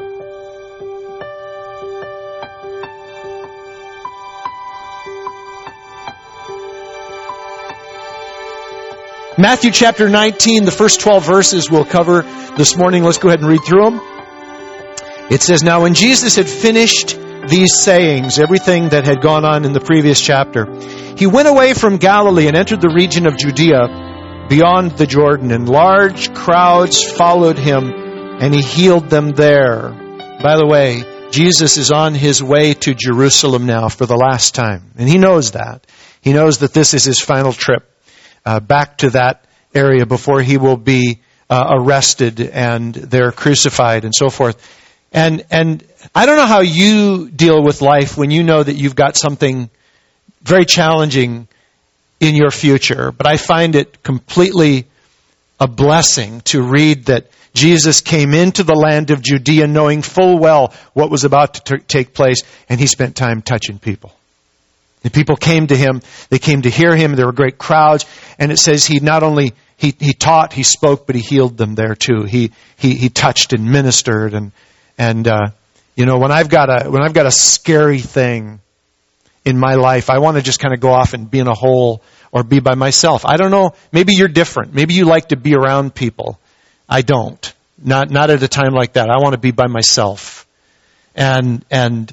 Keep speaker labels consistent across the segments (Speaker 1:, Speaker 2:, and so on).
Speaker 1: Matthew chapter 19, the first 12 verses we'll cover this morning. Let's go ahead and read through them. It says, "Now when Jesus had finished these sayings, everything that had gone on in the previous chapter, he went away from Galilee and entered the region of Judea beyond the Jordan, and large crowds followed him, and he healed them there." By the way, Jesus is on his way to Jerusalem now for the last time, and he knows that. He knows that this is his final trip back to that area before he will be arrested and they're crucified and so forth. And I don't know how you deal with life when you know that you've got something very challenging in your future, but I find it completely a blessing to read that Jesus came into the land of Judea knowing full well what was about to take place, and he spent time touching people. The people came to him, they came to hear him, there were great crowds, and it says he not only he taught, he spoke, but he healed them there too. He touched and ministered, and when I've got a scary thing in my life, I want to just kind of go off and be in a hole or be by myself. I don't know, maybe you're different. Maybe you like to be around people. I don't. Not at a time like that. I want to be by myself. And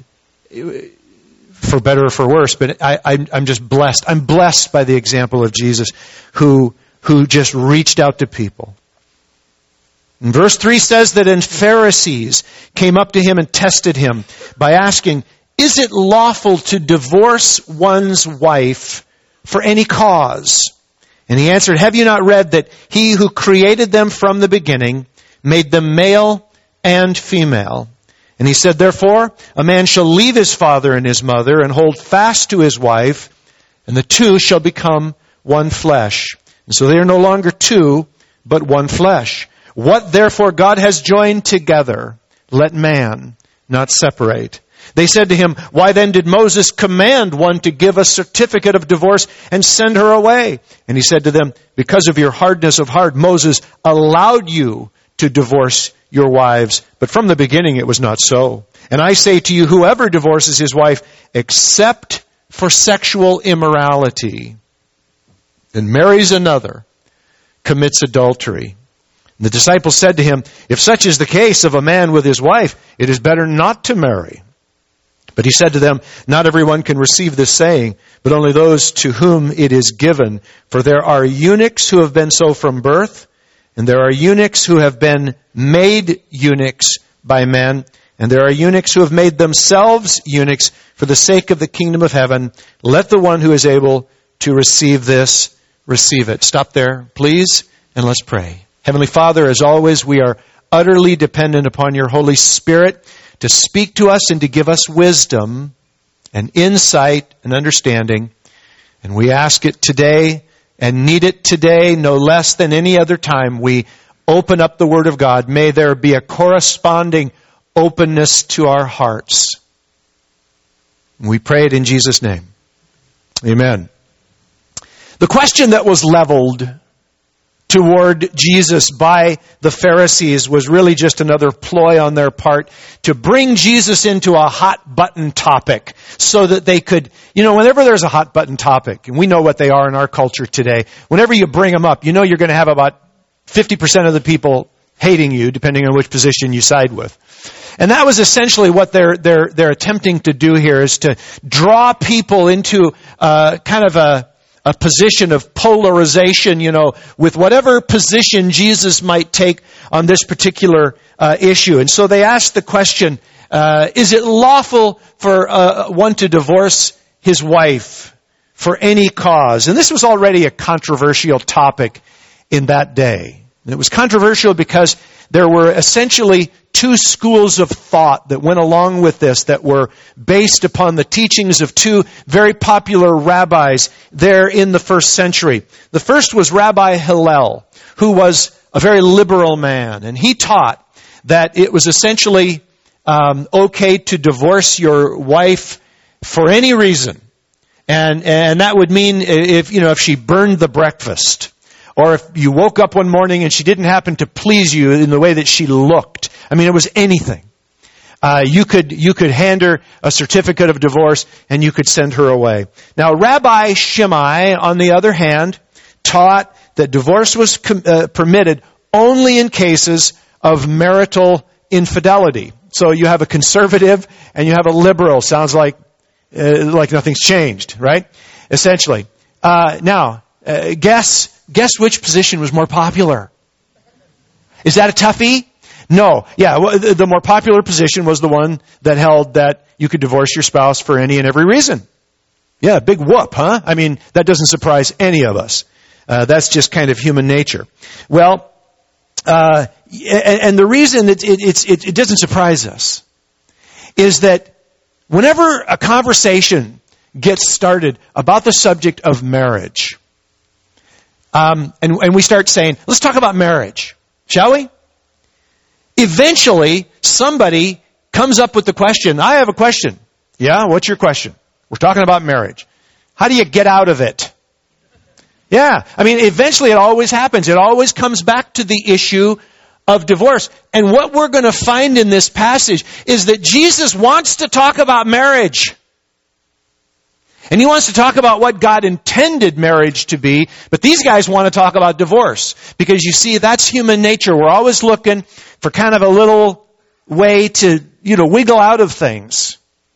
Speaker 1: for better or for worse, but I'm just blessed. I'm blessed by the example of Jesus who just reached out to people. And verse 3 says that and Pharisees came up to him and tested him by asking, "Is it lawful to divorce one's wife for any cause?" And he answered, "Have you not read that he who created them from the beginning made them male and female? And he said, therefore, a man shall leave his father and his mother and hold fast to his wife, and the two shall become one flesh. And so they are no longer two, but one flesh. What therefore God has joined together, let man not separate." They said to him, "Why then did Moses command one to give a certificate of divorce and send her away?" And he said to them, "Because of your hardness of heart, Moses allowed you to divorce your wives, but from the beginning it was not so. And I say to you, whoever divorces his wife except for sexual immorality and marries another commits adultery." And the disciples said to him, "If such is the case of a man with his wife, it is better not to marry." But he said to them, "Not everyone can receive this saying, but only those to whom it is given. For there are eunuchs who have been so from birth, and there are eunuchs who have been made eunuchs by men, and there are eunuchs who have made themselves eunuchs for the sake of the kingdom of heaven. Let the one who is able to receive this, receive it." Stop there, please, and let's pray. Heavenly Father, as always, we are utterly dependent upon your Holy Spirit to speak to us and to give us wisdom and insight and understanding. And we ask it today and need it today no less than any other time. We open up the Word of God. May there be a corresponding openness to our hearts. We pray it in Jesus' name. Amen. The question that was leveled toward Jesus by the Pharisees was really just another ploy on their part to bring Jesus into a hot button topic so that they could, whenever there's a hot button topic, and we know what they are in our culture today, whenever you bring them up, you're going to have about 50% of the people hating you, depending on which position you side with. And that was essentially what they're attempting to do here, is to draw people into kind of a position of polarization, with whatever position Jesus might take on this particular issue. And so they asked the question, is it lawful for one to divorce his wife for any cause? And this was already a controversial topic in that day. And it was controversial because there were essentially two schools of thought that went along with this that were based upon the teachings of two very popular rabbis there in the first century. The first was Rabbi Hillel, who was a very liberal man, and he taught that it was essentially okay to divorce your wife for any reason. And that would mean if she burned the breakfast, or if you woke up one morning and she didn't happen to please you in the way that she looked. I mean, it was anything. You could hand her a certificate of divorce and you could send her away. Now, Rabbi Shammai, on the other hand, taught that divorce was permitted only in cases of marital infidelity. So you have a conservative and you have a liberal. Sounds like nothing's changed, right? Essentially. Now, guess which position was more popular? Is that a toughie? No. Yeah, the more popular position was the one that held that you could divorce your spouse for any and every reason. Yeah, big whoop, huh? I mean, that doesn't surprise any of us. That's just kind of human nature. Well, and the reason it doesn't surprise us is that whenever a conversation gets started about the subject of marriage, and we start saying, let's talk about marriage, shall we? Eventually, somebody comes up with the question, I have a question. Yeah, what's your question? We're talking about marriage. How do you get out of it? Yeah, I mean, eventually it always happens. It always comes back to the issue of divorce. And what we're going to find in this passage is that Jesus wants to talk about marriage. And he wants to talk about what God intended marriage to be, but these guys want to talk about divorce. Because you see, that's human nature. We're always looking for kind of a little way to, wiggle out of things.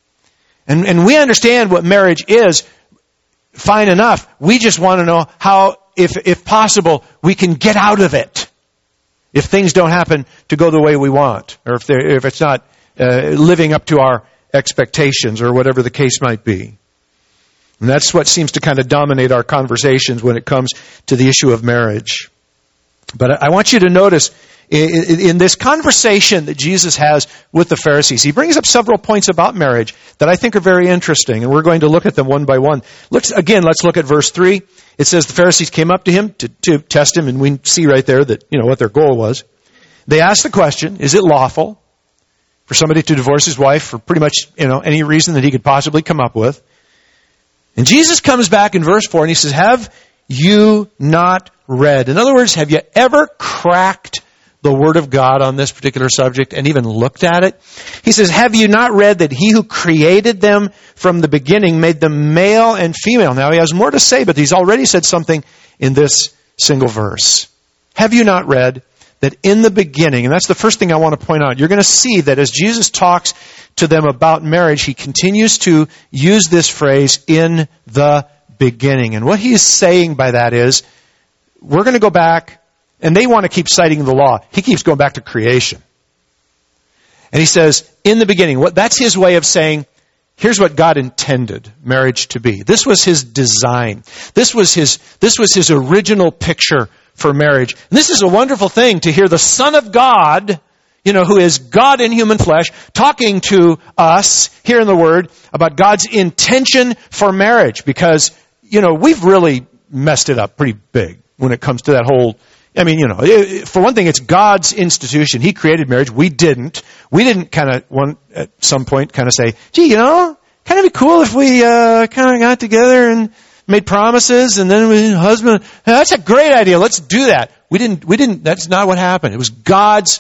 Speaker 1: And we understand what marriage is, fine enough. We just want to know how, if possible, we can get out of it. If things don't happen to go the way we want, or if it's not living up to our expectations, or whatever the case might be. And that's what seems to kind of dominate our conversations when it comes to the issue of marriage. But I want you to notice, in this conversation that Jesus has with the Pharisees, he brings up several points about marriage that I think are very interesting, and we're going to look at them one by one. Let's look at verse 3. It says the Pharisees came up to him to test him, and we see right there that, what their goal was. They asked the question, is it lawful for somebody to divorce his wife for pretty much, any reason that he could possibly come up with? And Jesus comes back in verse 4 and he says, have you not read? In other words, have you ever cracked the Word of God on this particular subject and even looked at it? He says, have you not read that he who created them from the beginning made them male and female? Now he has more to say, but he's already said something in this single verse. Have you not read that in the beginning, and that's the first thing I want to point out, you're going to see that as Jesus talks to them about marriage, he continues to use this phrase, in the beginning. And what he is saying by that is, we're going to go back, and they want to keep citing the law. He keeps going back to creation. And he says, in the beginning, that's his way of saying, here's what God intended marriage to be. This was his design. This was his original picture for marriage. And this is a wonderful thing to hear the Son of God, who is God in human flesh, talking to us here in the Word about God's intention for marriage. Because, we've really messed it up pretty big when it comes to that whole, for one thing, it's God's institution. He created marriage. We didn't. We didn't at some point say, gee, kind of be cool if we kind of got together and made promises and then husband, that's a great idea. Let's do that. We didn't, that's not what happened. It was God's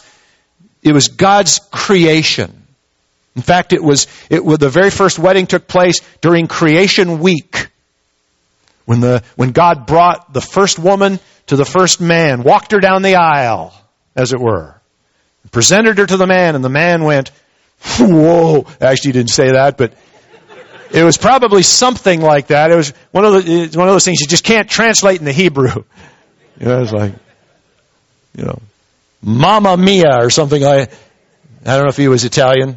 Speaker 1: creation. In fact, the very first wedding took place during creation week. When God brought the first woman to the first man, walked her down the aisle, as it were, presented her to the man, and the man went, whoa. Actually, he didn't say that, but it was probably something like that. It was one of those things you just can't translate in the Hebrew. It's like, Mamma Mia or something like that. I don't know if he was Italian.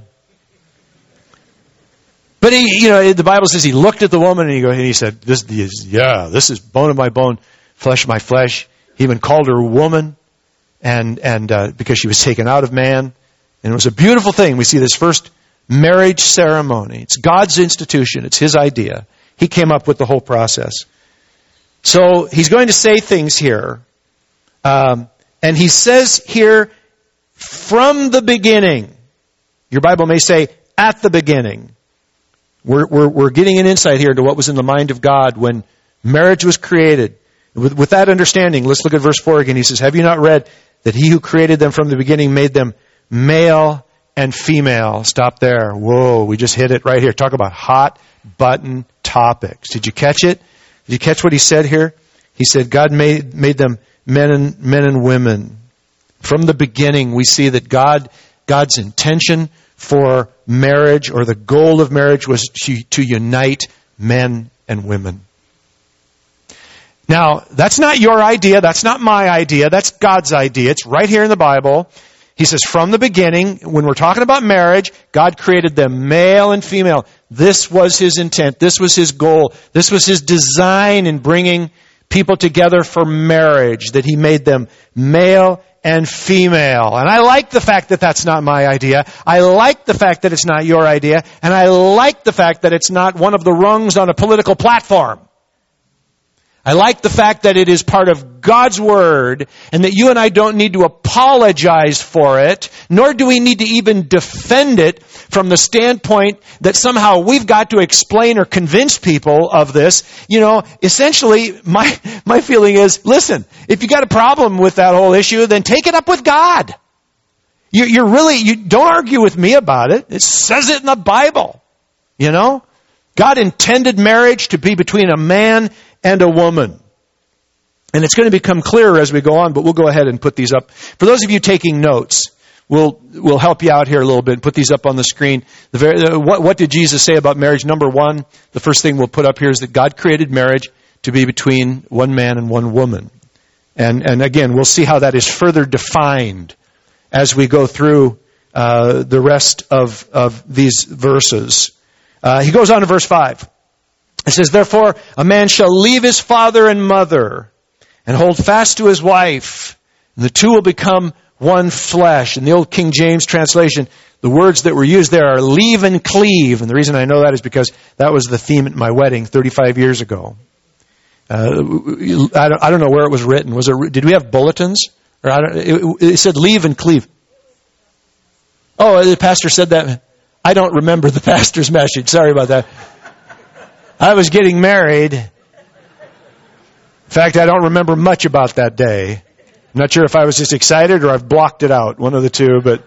Speaker 1: But the Bible says he looked at the woman and he said, this is bone of my bone, flesh of my flesh. He even called her woman and because she was taken out of man. And it was a beautiful thing. We see this first marriage ceremony. It's God's institution. It's his idea. He came up with the whole process. So he's going to say things here. And he says here, from the beginning. Your Bible may say, at the beginning. We're getting an insight here into what was in the mind of God when marriage was created. With that understanding, let's look at verse 4 again. He says, have you not read that he who created them from the beginning made them male and female. Stop there. Whoa, we just hit it right here. Talk about hot button topics. Did you catch it? Did you catch what he said here? He said God made them men and women. From the beginning, we see that God's intention for marriage, or the goal of marriage, was to unite men and women. Now, that's not your idea. That's not my idea. That's God's idea. It's right here in the Bible. He says, from the beginning, when we're talking about marriage, God created them male and female. This was His intent. This was His goal. This was His design in bringing people together for marriage, that He made them male and female. And I like the fact that that's not my idea. I like the fact that it's not your idea. And I like the fact that it's not one of the rungs on a political platform. I like the fact that it is part of God's Word, and that you and I don't need to apologize for it, nor do we need to even defend it from the standpoint that somehow we've got to explain or convince people of this. You know, essentially, my feeling is, listen, if you got a problem with that whole issue, then take it up with God. You don't argue with me about it. It says it in the Bible. You know? God intended marriage to be between a man and a woman. And it's going to become clearer as we go on, but we'll go ahead and put these up. For those of you taking notes, we'll help you out here a little bit and put these up on the screen. What did Jesus say about marriage? Number one, the first thing we'll put up here is that God created marriage to be between one man and one woman. And again, we'll see how that is further defined as we go through the rest of these verses. He goes on to verse 5. It says, therefore, a man shall leave his father and mother and hold fast to his wife, and the two will become one flesh. In the old King James translation, the words that were used there are leave and cleave. And the reason I know that is because that was the theme at my wedding 35 years ago. I don't know where it was written. Did we have bulletins? Or it said leave and cleave. Oh, the pastor said that. I don't remember the pastor's message. Sorry about that. I was getting married. In fact, I don't remember much about that day. I'm not sure if I was just excited or I've blocked it out, one of the two, but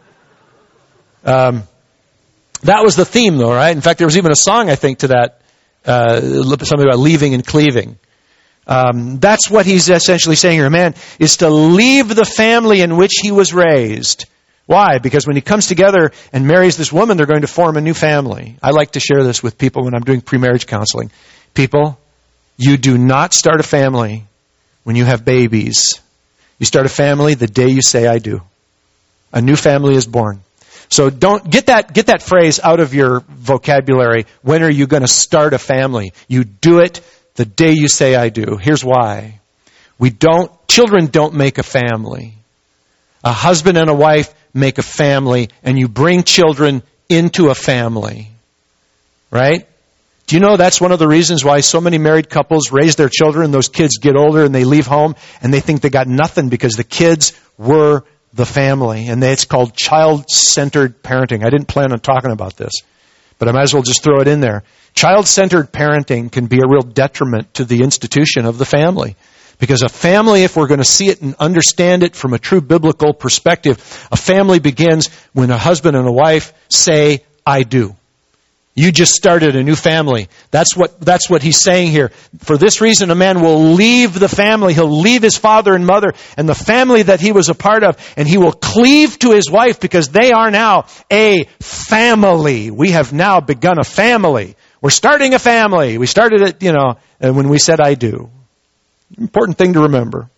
Speaker 1: that was the theme though, right? In fact, there was even a song, I think, to that, something about leaving and cleaving. That's what he's essentially saying here. A man is to leave the family in which he was raised. Why? Because when he comes together and marries this woman, they're going to form a new family. I like to share this with people when I'm doing pre-marriage counseling. People, you do not start a family when you have babies. You start a family the day you say I do. A new family is born. So don't get that phrase out of your vocabulary. When are you going to start a family? You do it the day you say I do. Here's why. Children don't make a family. A husband and a wife make a family, and you bring children into a family. Right? Do you know that's one of the reasons why so many married couples raise their children, those kids get older and they leave home and they think they got nothing because the kids were the family. And it's called child-centered parenting. I didn't plan on talking about this, but I might as well just throw it in there. Child-centered parenting can be a real detriment to the institution of the family. Because a family, if we're going to see it and understand it from a true biblical perspective, a family begins when a husband and a wife say, I do. You just started a new family. That's what he's saying here. For this reason, a man will leave the family. He'll leave his father and mother and the family that he was a part of, and he will cleave to his wife because they are now a family. We have now begun a family. We're starting a family. We started it, when we said I do. Important thing to remember.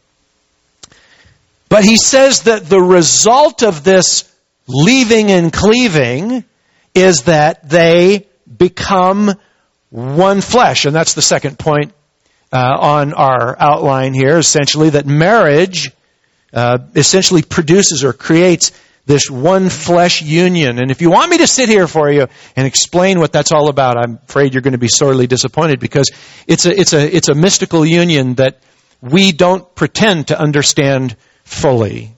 Speaker 1: But he says that the result of this leaving and cleaving is that they become one flesh. And that's the second point on our outline here, essentially, that marriage essentially produces or creates this one flesh union. And if you want me to sit here for you and explain what that's all about, I'm afraid you're going to be sorely disappointed, because it's a mystical union that we don't pretend to understand fully.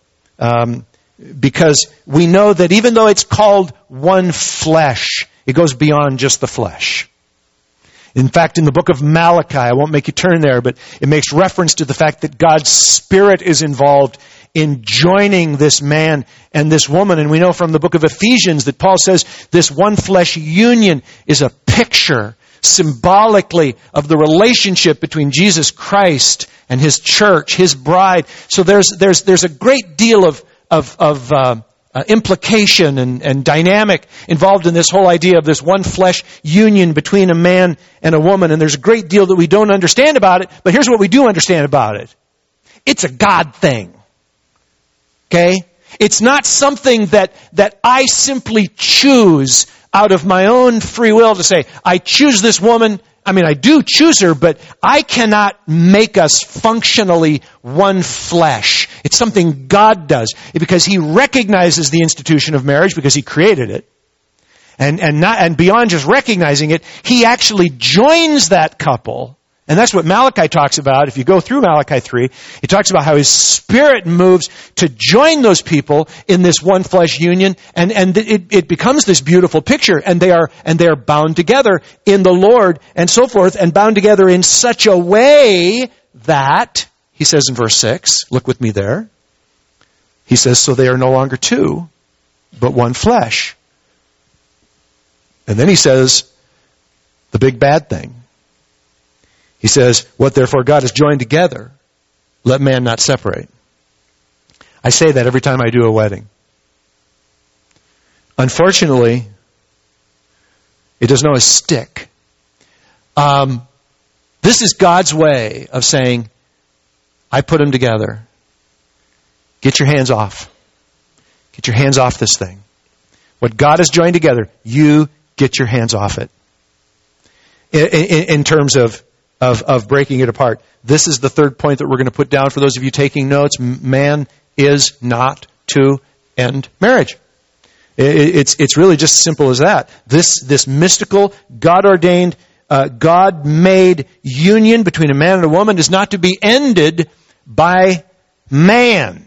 Speaker 1: Because we know that even though it's called one flesh, it goes beyond just the flesh. In fact, in the book of Malachi, I won't make you turn there, but it makes reference to the fact that God's Spirit is involved in joining this man and this woman. And we know from the book of Ephesians that Paul says this one flesh union is a picture symbolically of the relationship between Jesus Christ and His church, His bride. So there's a great deal of implication and dynamic involved in this whole idea of this one flesh union between a man and a woman. And there's a great deal that we don't understand about it, but here's what we do understand about it. It's a God thing. Okay? It's not something that I simply choose out of my own free will to say, I choose this woman. I mean, I do choose her, but I cannot make us functionally one flesh. It's something God does because He recognizes the institution of marriage because He created it. And beyond just recognizing it, He actually joins that couple. And that's what Malachi talks about. If you go through Malachi 3, it talks about how His Spirit moves to join those people in this one flesh union, and it becomes this beautiful picture, and they are bound together in the Lord and so forth, and bound together in such a way that, he says in verse 6, look with me there, he says, so they are no longer two, but one flesh. And then he says, the big bad thing. He says, what therefore God has joined together, let man not separate. I say that every time I do a wedding. Unfortunately, it doesn't always stick. This is God's way of saying, I put them together. Get your hands off. Get your hands off this thing. What God has joined together, you get your hands off it. In terms of breaking it apart. This is the third point that we're going to put down for those of you taking notes. Man is not to end marriage. It's really just as simple as that. This mystical, God-ordained, God-made union between a man and a woman is not to be ended by man.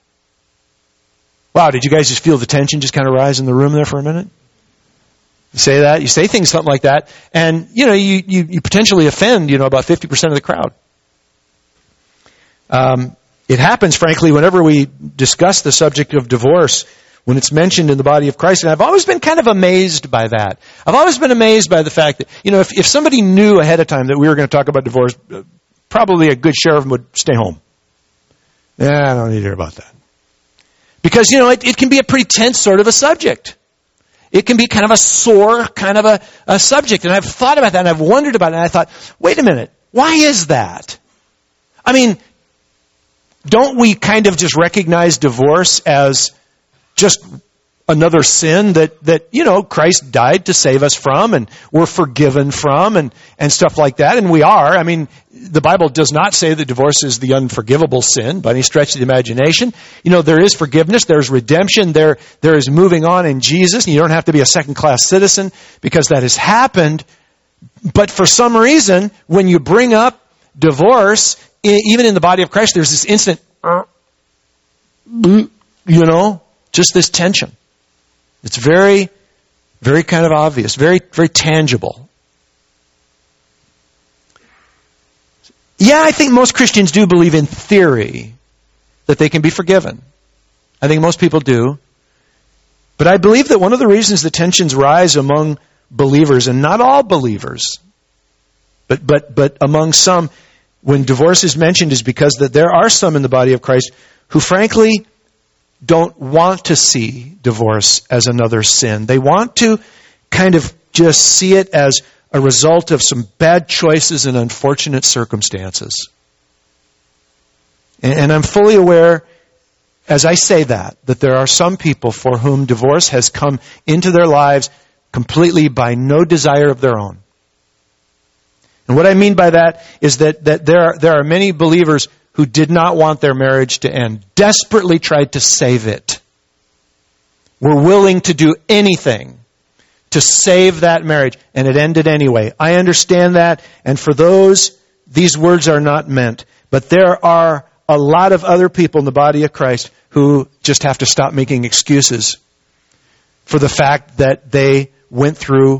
Speaker 1: Wow, did you guys just feel the tension just kind of rise in the room there for a minute? You say that, you say things something like that, and you potentially offend about 50% of the crowd. It happens, frankly, whenever we discuss the subject of divorce, when it's mentioned in the body of Christ, and I've always been kind of amazed by that. I've always been amazed by the fact that if somebody knew ahead of time that we were going to talk about divorce, probably a good share of them would stay home. I don't need to hear about that, because it can be a pretty tense sort of a subject. It can be kind of a sore kind of a subject. And I've thought about that and I've wondered about it. And I thought, wait a minute, why is that? I mean, don't we kind of just recognize divorce as just another sin that Christ died to save us from and we're forgiven from and stuff like that? And we are. I mean, the Bible does not say that divorce is the unforgivable sin by any stretch of the imagination. There is forgiveness, there's redemption, there is moving on in Jesus, and you don't have to be a second-class citizen because that has happened. But for some reason, when you bring up divorce, even in the body of Christ, there's this instant, just this tension. It's very, very kind of obvious, very, very tangible. Yeah, I think most Christians do believe in theory that they can be forgiven. I think most people do. But I believe that one of the reasons the tensions rise among believers, and not all believers, but among some, when divorce is mentioned, is because that there are some in the body of Christ who frankly don't want to see divorce as another sin. They want to kind of just see it as a result of some bad choices and unfortunate circumstances. And I'm fully aware, as I say that there are some people for whom divorce has come into their lives completely by no desire of their own. And what I mean by that is that there are many believers who did not want their marriage to end, desperately tried to save it, were willing to do anything to save that marriage, and it ended anyway. I understand that, and for those, these words are not meant. But there are a lot of other people in the body of Christ who just have to stop making excuses for the fact that they went through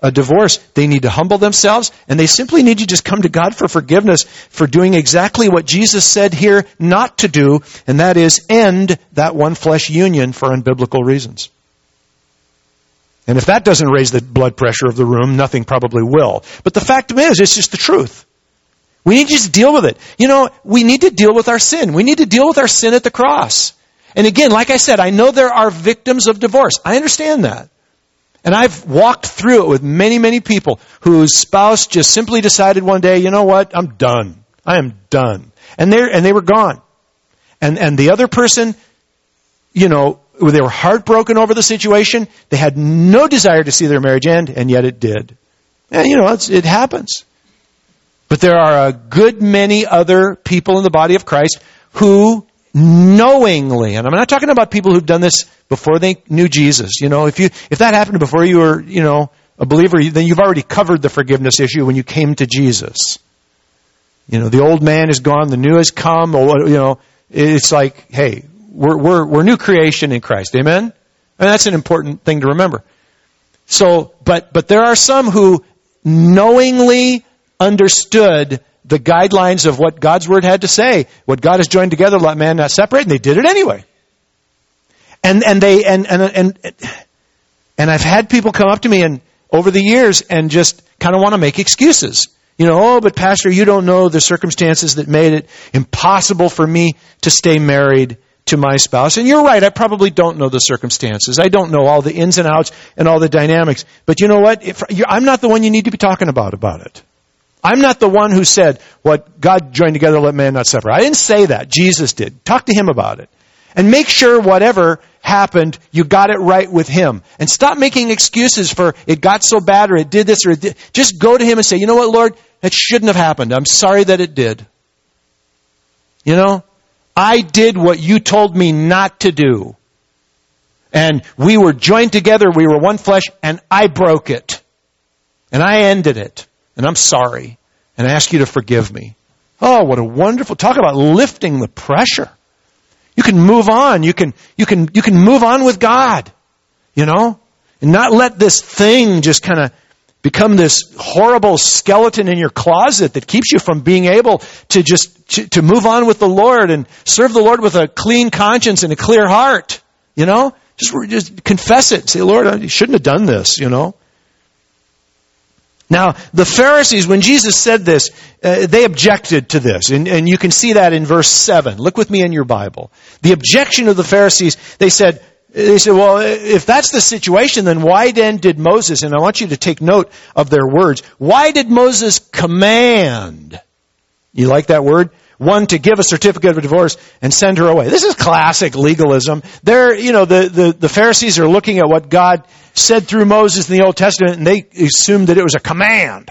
Speaker 1: a divorce, they need to humble themselves, and they simply need to just come to God for forgiveness for doing exactly what Jesus said here not to do, and that is end that one flesh union for unbiblical reasons. And if that doesn't raise the blood pressure of the room, nothing probably will. But the fact is, it's just the truth. We need to just deal with it. We need to deal with our sin. We need to deal with our sin at the cross. And again, like I said, I know there are victims of divorce. I understand that. And I've walked through it with many, many people whose spouse just simply decided one day, you know what, I'm done. I am done. And they were gone. And the other person, they were heartbroken over the situation. They had no desire to see their marriage end, and yet it did. And, it happens. But there are a good many other people in the body of Christ who knowingly, and I'm not talking about people who've done this before they knew Jesus. If that happened before you were, a believer, then you've already covered the forgiveness issue when you came to Jesus. The old man is gone, the new has come, it's like, hey, we're new creation in Christ. Amen? And that's an important thing to remember. So, but there are some who knowingly understood the guidelines of what God's Word had to say. What God has joined together, let man not separate, and they did it anyway. And I've had people come up to me and over the years and just kind of want to make excuses. But Pastor, you don't know the circumstances that made it impossible for me to stay married to my spouse. And you're right, I probably don't know the circumstances. I don't know all the ins and outs and all the dynamics. But you know what? I'm not the one you need to be talking about it. I'm not the one who said, what God joined together, let man not separate. I didn't say that. Jesus did. Talk to him about it. And make sure whatever happened, you got it right with him. And stop making excuses for it got so bad or it did this or it did. Just go to him and say, you know what, Lord? That shouldn't have happened. I'm sorry that it did. I did what you told me not to do. And we were joined together, we were one flesh, and I broke it. And I ended it. And I'm sorry. And I ask you to forgive me. Oh, what a wonderful, talk about lifting the pressure. You can move on. You can move on with God. And not let this thing just kind of become this horrible skeleton in your closet that keeps you from being able to to move on with the Lord and serve the Lord with a clean conscience and a clear heart. Just confess it. Say, Lord, I shouldn't have done this, Now, the Pharisees, when Jesus said this, they objected to this. And you can see that in verse 7. Look with me in your Bible. The objection of the Pharisees, they said, well, if that's the situation, then why then did Moses, and I want you to take note of their words, why did Moses command, you like that word? One, to give a certificate of divorce and send her away. This is classic legalism. The Pharisees are looking at what God said through Moses in the Old Testament, and they assumed that it was a command,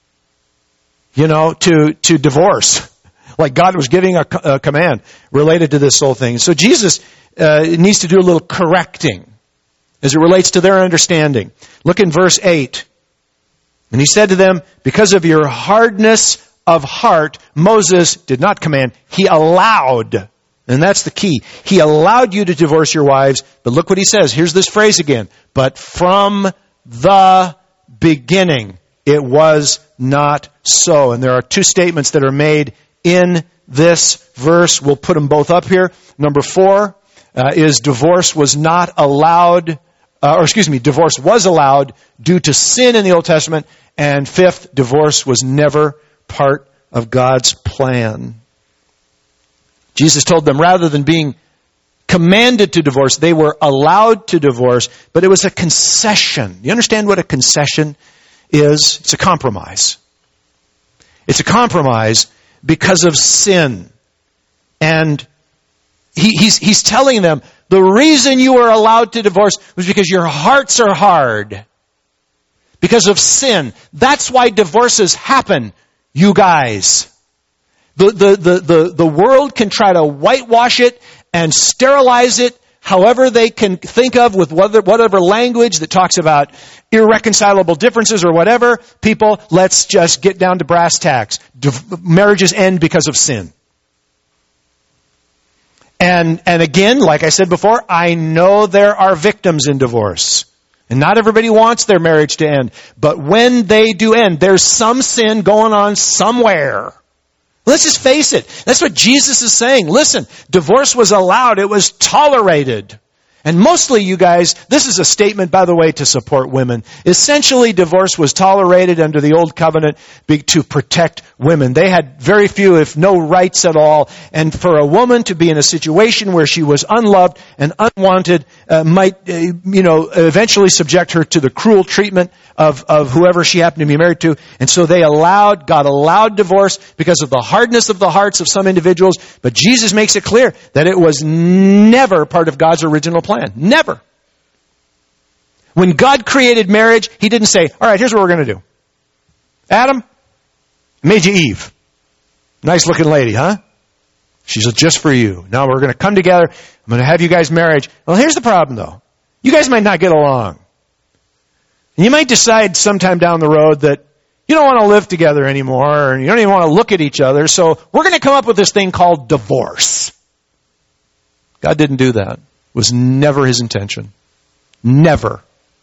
Speaker 1: to divorce. Like God was giving a command related to this whole thing. So Jesus needs to do a little correcting as it relates to their understanding. Look in verse 8. And he said to them, because of your hardness of heart, Moses did not command. He allowed. And that's the key. He allowed you to divorce your wives. But look what he says. Here's this phrase again. But from the beginning, it was not so. And there are two statements that are made in this verse. We'll put them both up here. Number 4 is divorce was not allowed, divorce was allowed due to sin in the Old Testament. And 5th, divorce was never part of God's plan. Jesus told them rather than being commanded to divorce, they were allowed to divorce, but it was a concession. You understand what a concession is? It's a compromise. It's a compromise because of sin. And he's telling them, the reason you were allowed to divorce was because your hearts are hard. Because of sin. That's why divorces happen, you guys. The world can try to whitewash it and sterilize it however they can think of with whatever language that talks about irreconcilable differences or whatever. People, let's just get down to brass tacks. Marriages end because of sin. And again, like I said before, I know there are victims in divorce. And not everybody wants their marriage to end. But when they do end, there's some sin going on somewhere. Let's just face it. That's what Jesus is saying. Listen, divorce was allowed. It was tolerated. And mostly, you guys, this is a statement, by the way, to support women. Essentially, divorce was tolerated under the Old Covenant to protect women. They had very few, if no rights at all. And for a woman to be in a situation where she was unloved and unwanted might, eventually subject her to the cruel treatment of whoever she happened to be married to. And so God allowed divorce because of the hardness of the hearts of some individuals. But Jesus makes it clear that it was never part of God's original plan. Never. When God created marriage, He didn't say, all right, here's what we're going to do. Adam, I made you Eve. Nice looking lady, huh? She's just for you. Now we're going to come together. I'm going to have you guys married. Well, here's the problem, though. You guys might not get along. And you might decide sometime down the road that you don't want to live together anymore, and you don't even want to look at each other, so we're going to come up with this thing called divorce. God didn't do that. It was never His intention. Never.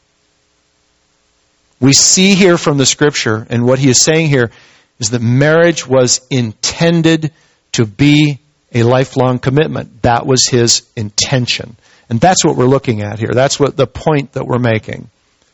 Speaker 1: We see here from the Scripture, and what He is saying here is that marriage was intended to be a lifelong commitment. That was His intention. And that's what we're looking at here. That's what the point that we're making.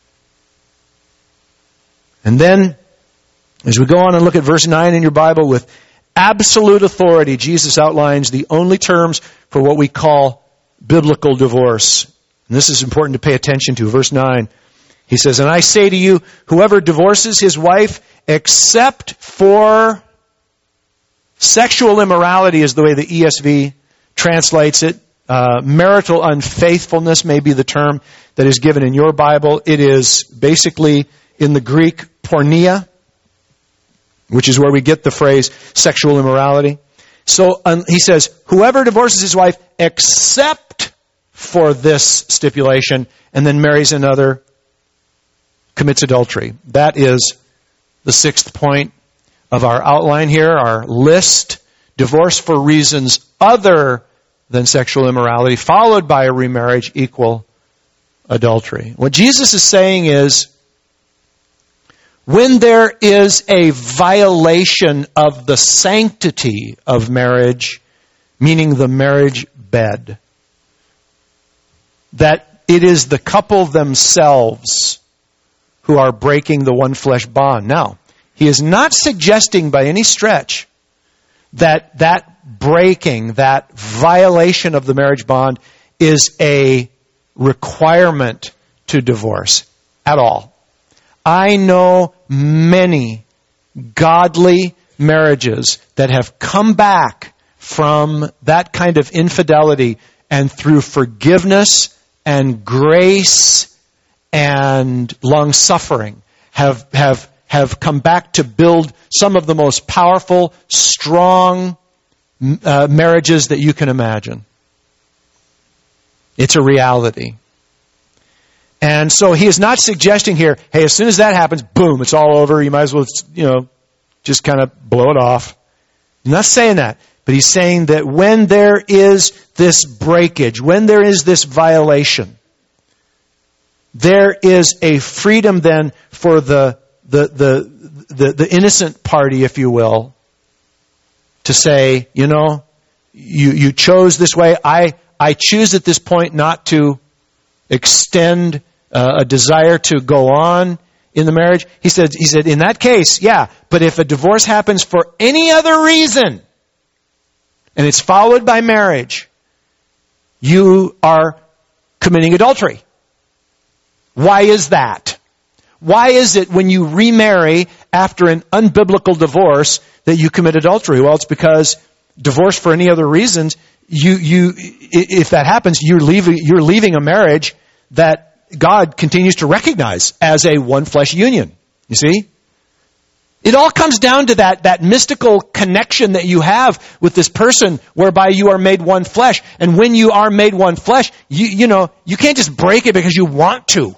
Speaker 1: And then, as we go on and look at verse 9 in your Bible, with absolute authority, Jesus outlines the only terms for what we call biblical divorce. And this is important to pay attention to. Verse 9, He says, and I say to you, whoever divorces his wife except for sexual immorality is the way the ESV translates it. Marital unfaithfulness may be the term that is given in your Bible. It is basically in the Greek porneia, which is where we get the phrase sexual immorality. So he says, whoever divorces his wife except for this stipulation and then marries another commits adultery. That is the sixth point of our outline here, our list. Divorce for reasons other than sexual immorality, followed by a remarriage, equal adultery. What Jesus is saying is, when there is a violation of the sanctity of marriage, meaning the marriage bed, that it is the couple themselves who are breaking the one flesh bond. Now, he is not suggesting by any stretch that breaking, that violation of the marriage bond is a requirement to divorce at all. I know many godly marriages that have come back from that kind of infidelity, and through forgiveness and grace and long-suffering have come back to build some of the most powerful, strong marriages that you can imagine. It's a reality. And so he is not suggesting here, hey, as soon as that happens, boom, it's all over. You might as well, just kind of blow it off. He's not saying that. But he's saying that when there is this breakage, when there is this violation, there is a freedom then for the innocent party, if you will, to say, you chose this way. I choose at this point not to extend a desire to go on in the marriage. He said, in that case, yeah, but if a divorce happens for any other reason, and it's followed by marriage, you are committing adultery. Why is that? Why is it when you remarry after an unbiblical divorce that you commit adultery? Well, it's because divorce for any other reasons, if that happens, you're leaving a marriage that God continues to recognize as a one flesh union. You see? It all comes down to that mystical connection that you have with this person whereby you are made one flesh. And when you are made one flesh, you can't just break it because you want to.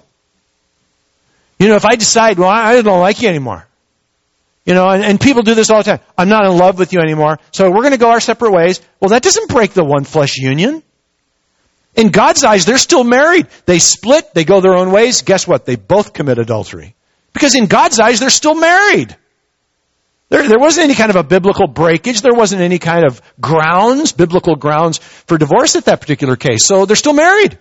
Speaker 1: If I decide, well, I don't like you anymore. And people do this all the time. I'm not in love with you anymore, so we're going to go our separate ways. Well, that doesn't break the one flesh union. In God's eyes, they're still married. They split, they go their own ways. Guess what? They both commit adultery. Because in God's eyes, they're still married. There wasn't any kind of a biblical breakage. There wasn't any kind of biblical grounds for divorce at that particular case. So they're still married.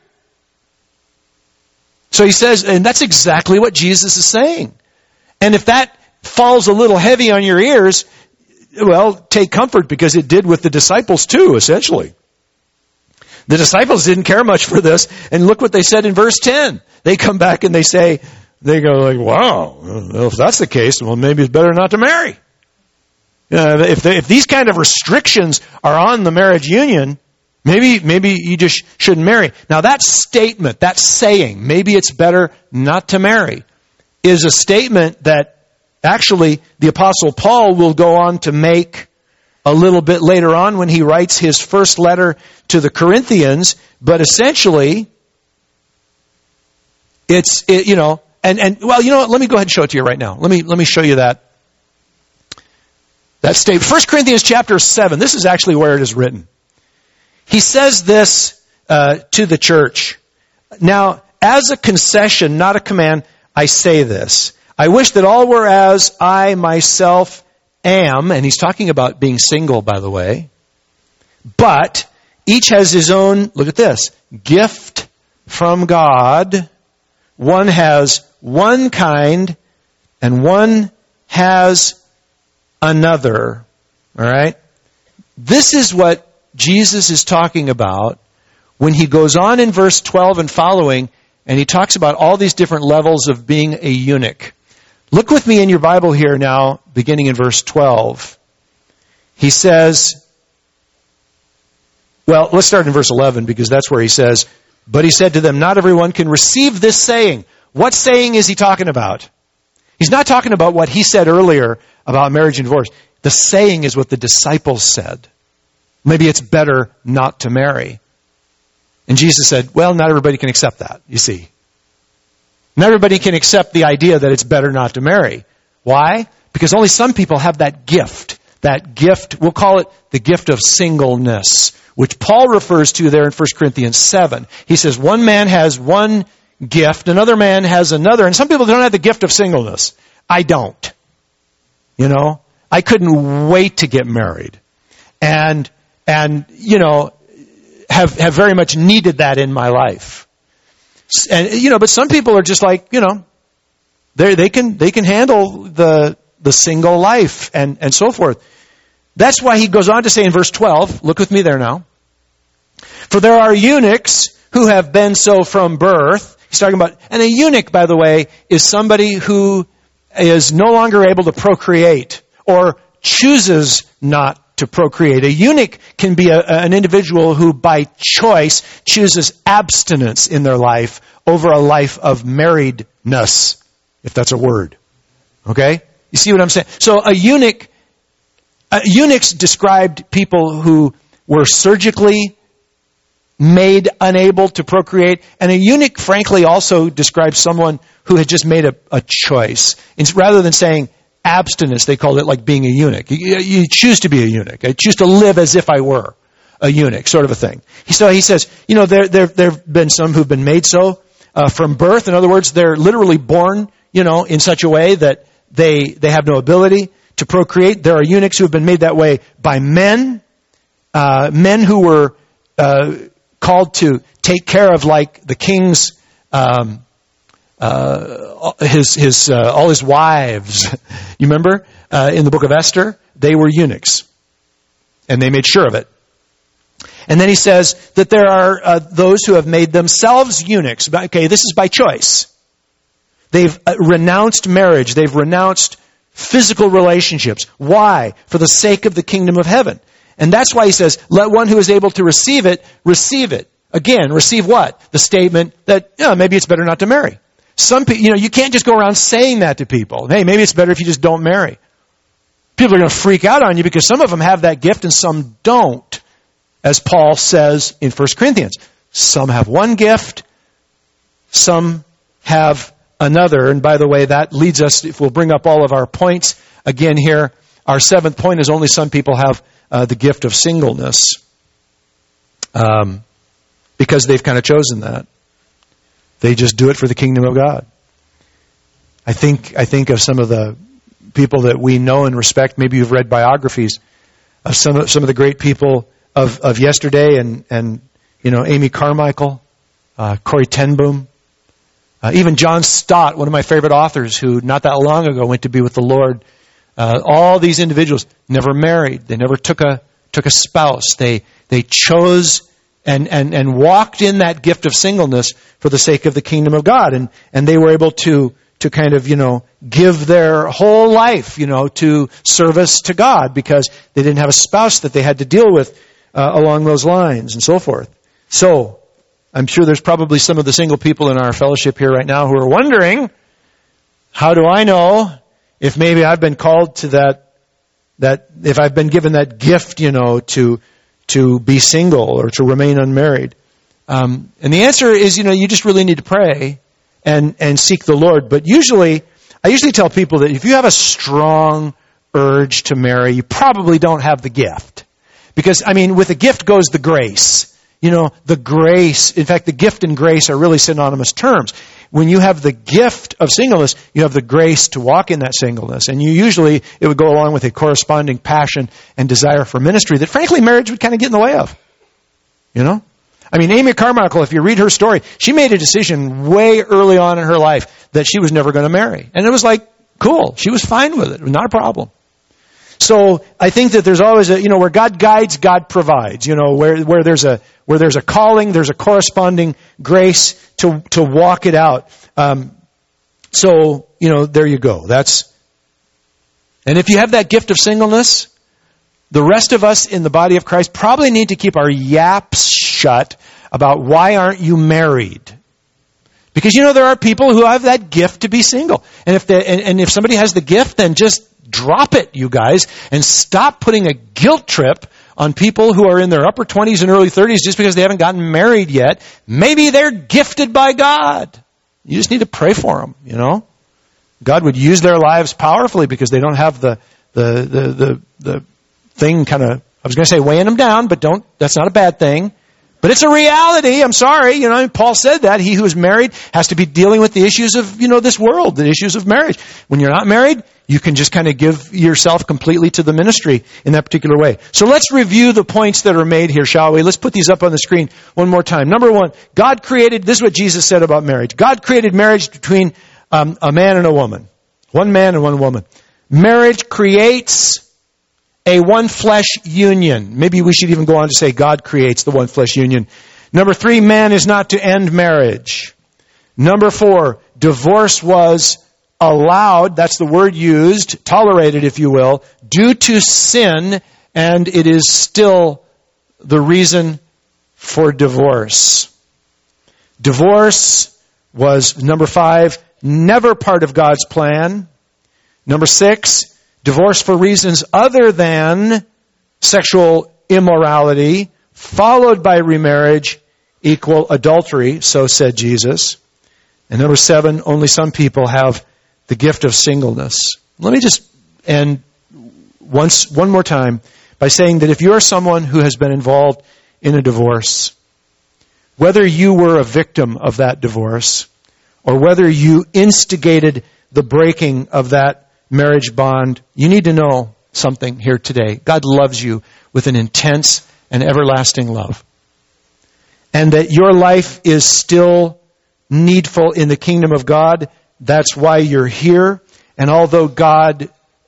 Speaker 1: So he says, and that's exactly what Jesus is saying. And if that falls a little heavy on your ears, well, take comfort, because it did with the disciples too, essentially. The disciples didn't care much for this, and look what they said in verse 10. They come back and they go like, wow, well, if that's the case, well, maybe it's better not to marry. If these kind of restrictions are on the marriage union, maybe you just shouldn't marry. Now that statement, that saying, maybe it's better not to marry, is a statement that actually the Apostle Paul will go on to make a little bit later on when he writes his first letter to the Corinthians. But essentially, let me go ahead and show it to you right now. Let me show you that statement. 1 Corinthians chapter 7. This is actually where it is written. He says this to the church. Now, as a concession, not a command, I say this. I wish that all were as I myself am. And he's talking about being single, by the way. But each has his own, look at this, gift from God. One has one kind, and one has another. All right? This is what Jesus is talking about when he goes on in verse 12 and following, and he talks about all these different levels of being a eunuch. Look with me in your Bible here now, beginning in verse 12. He says, well, let's start in verse 11, because that's where he says, but he said to them, not everyone can receive this saying. What saying is he talking about? He's not talking about what he said earlier about marriage and divorce. The saying is what the disciples said. Maybe it's better not to marry. And Jesus said, well, not everybody can accept that, you see. Not everybody can accept the idea that it's better not to marry. Why? Because only some people have that gift. That gift, we'll call it the gift of singleness, which Paul refers to there in 1 Corinthians 7. He says one man has one gift, another man has another, and some people don't have the gift of singleness. I don't. I couldn't wait to get married. And have very much needed that in my life. And but some people are just like, they can handle the single life and so forth. That's why he goes on to say in verse 12, look with me there now. For there are eunuchs who have been so from birth. He's talking about, and a eunuch, by the way, is somebody who is no longer able to procreate or chooses not to procreate. A eunuch can be an individual who by choice chooses abstinence in their life over a life of marriedness, if that's a word. Okay? You see what I'm saying? So eunuchs described people who were surgically made unable to procreate. And a eunuch, frankly, also describes someone who had just made a choice. And rather than saying abstinence, they called it like being a eunuch. You choose to be a eunuch. I choose to live as if I were a eunuch, sort of a thing. So he says, there have been some who've been made so from birth. In other words, they're literally born, in such a way that they have no ability to procreate. There are eunuchs who have been made that way by men who were called to take care of, like, the king's all his wives. You remember in the book of Esther, they were eunuchs, and they made sure of it. And then he says that there are those who have made themselves eunuchs. Okay, this is by choice. They've renounced marriage. They've renounced physical relationships. Why? For the sake of the kingdom of heaven. And that's why he says, let one who is able to receive it, receive it. Again, receive what? The statement that, maybe it's better not to marry. Some people, you can't just go around saying that to people. Hey, maybe it's better if you just don't marry. People are going to freak out on you because some of them have that gift and some don't. As Paul says in 1 Corinthians, some have one gift, some have another. And by the way, that leads us, if we'll bring up all of our points again here, our seventh point is only some people have the gift of singleness. because they've kind of chosen that. They just do it for the kingdom of God. I think of some of the people that we know and respect. Maybe you've read biographies of some of the great people of yesterday, and Amy Carmichael, Corrie ten Boom, even John Stott, one of my favorite authors, who not that long ago went to be with the Lord. All these individuals never married. They never took a spouse. They chose and walked in that gift of singleness for the sake of the kingdom of God, and they were able to kind of give their whole life to service to God because they didn't have a spouse that they had to deal with along those lines and so forth. So I'm sure there's probably some of the single people in our fellowship here right now who are wondering, how do I know if maybe I've been called to that if I've been given that gift, to be single or to remain unmarried? And the answer is, you just really need to pray and seek the Lord. But I usually tell people that if you have a strong urge to marry, you probably don't have the gift. Because, with the gift goes the grace. The grace, in fact, the gift and grace are really synonymous terms. When you have the gift of singleness, you have the grace to walk in that singleness. And it would go along with a corresponding passion and desire for ministry that, frankly, marriage would kind of get in the way of. Amy Carmichael, if you read her story, she made a decision way early on in her life that she was never going to marry. And it was cool. She was fine with it. It was not a problem. So I think that there's always where God guides, God provides. Where there's a calling, there's a corresponding grace to walk it out. So there you go. And if you have that gift of singleness, the rest of us in the body of Christ probably need to keep our yaps shut about why aren't you married? Because there are people who have that gift to be single. And if somebody has the gift, then just drop it, you guys, and stop putting a guilt trip on people who are in their upper 20s and early 30s just because they haven't gotten married yet. Maybe they're gifted by God. You just need to pray for them, God would use their lives powerfully because they don't have the thing kind of, I was going to say weighing them down, but that's not a bad thing. But it's a reality. I'm sorry. Paul said that. He who is married has to be dealing with the issues of, this world, the issues of marriage. When you're not married, you can just kind of give yourself completely to the ministry in that particular way. So let's review the points that are made here, shall we? Let's put these up on the screen one more time. Number one, this is what Jesus said about marriage. God created marriage between a man and a woman. One man and one woman. Marriage creates a one flesh union. Maybe we should even go on to say God creates the one flesh union. Number 3, man is not to end marriage. Number 4, divorce was allowed, that's the word used, tolerated if you will, due to sin, and it is still the reason for divorce. Divorce was, number 5, never part of God's plan. Number 6, divorce for reasons other than sexual immorality, followed by remarriage, equal adultery, so said Jesus. And number 7, only some people have the gift of singleness. Let me just end one more time by saying that if you are someone who has been involved in a divorce, whether you were a victim of that divorce or whether you instigated the breaking of that marriage bond, you need to know something here today. God loves you with an intense and everlasting love. And that your life is still needful in the kingdom of God. That's why you're here. And although God,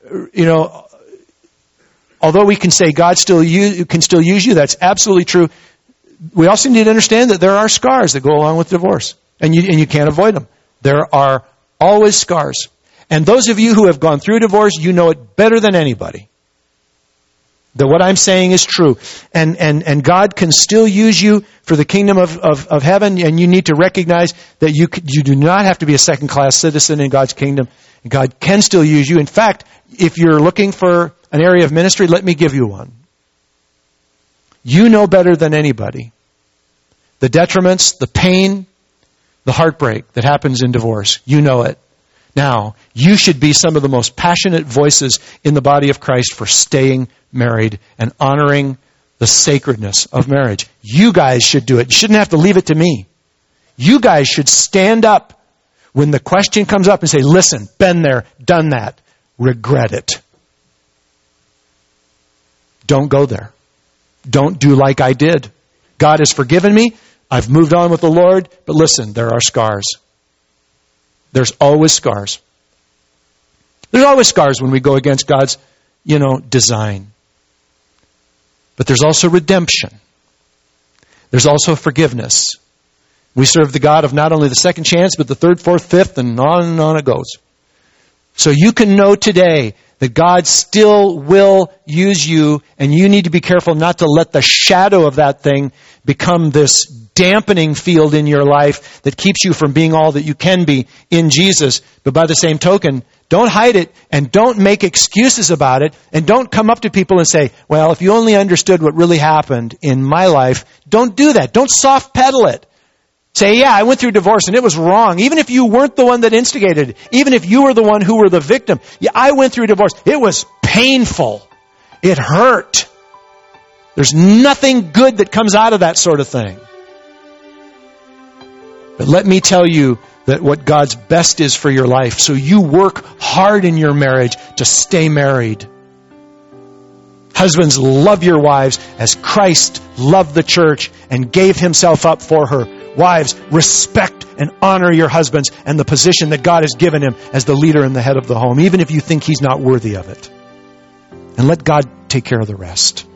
Speaker 1: although we can say God can still use you, that's absolutely true. We also need to understand that there are scars that go along with divorce. And you can't avoid them. There are always scars. And those of you who have gone through divorce, you know it better than anybody. That what I'm saying is true. And God can still use you for the kingdom of heaven, and you need to recognize that you do not have to be a second-class citizen in God's kingdom. God can still use you. In fact, if you're looking for an area of ministry, let me give you one. You know better than anybody the detriments, the pain, the heartbreak that happens in divorce. You know it. Now, you should be some of the most passionate voices in the body of Christ for staying married and honoring the sacredness of marriage. You guys should do it. You shouldn't have to leave it to me. You guys should stand up when the question comes up and say, listen, been there, done that, regret it. Don't go there. Don't do like I did. God has forgiven me. I've moved on with the Lord. But listen, there are scars. There's always scars. There's always scars when we go against God's, design. But there's also redemption. There's also forgiveness. We serve the God of not only the second chance, but the third, fourth, fifth, and on it goes. So you can know today that God still will use you, and you need to be careful not to let the shadow of that thing become this dampening field in your life that keeps you from being all that you can be in Jesus. But by the same token, don't hide it and don't make excuses about it, and don't come up to people and say, well, if you only understood what really happened in my life. Don't do that. Don't soft pedal it. Say, yeah, I went through divorce and it was wrong. Even if you weren't the one that instigated it. Even if you were the one who were the victim. Yeah, I went through divorce. It was painful. It hurt. There's nothing good that comes out of that sort of thing. But let me tell you that what God's best is for your life. So you work hard in your marriage to stay married. Husbands, love your wives as Christ loved the church and gave himself up for her. Wives, respect and honor your husbands and the position that God has given him as the leader and the head of the home, even if you think he's not worthy of it. And let God take care of the rest.